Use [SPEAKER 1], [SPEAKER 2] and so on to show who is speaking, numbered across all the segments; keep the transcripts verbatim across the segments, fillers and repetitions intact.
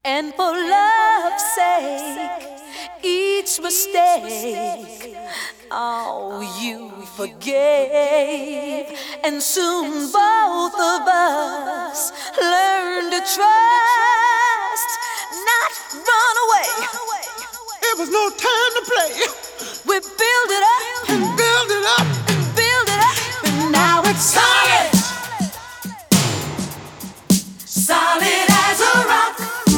[SPEAKER 1] And for love's sake, each mistake, oh, you forgave. And soon both of us learned to trust, not run away.
[SPEAKER 2] It was no time to play.
[SPEAKER 1] We build it up
[SPEAKER 2] and build it up
[SPEAKER 1] and build it up, and now it's solid, solid as a rock.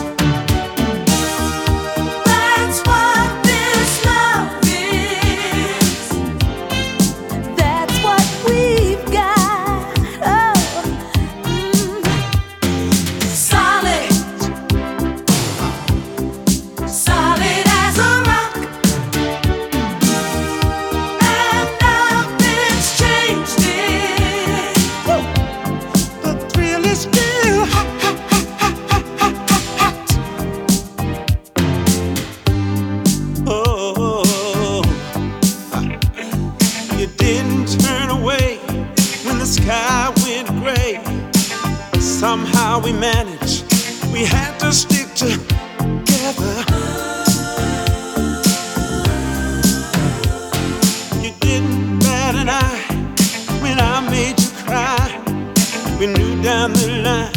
[SPEAKER 1] That's what this love is. That's what we've got. Oh, mm. Solid, solid as a rock. And nothing's changed it.
[SPEAKER 2] The thrill is still hot, hot, hot, hot, hot, hot. Oh, you didn't turn away when the sky went gray. Somehow we managed. We had to stick together. You didn't bat an eye when I made you cry. We knew down the line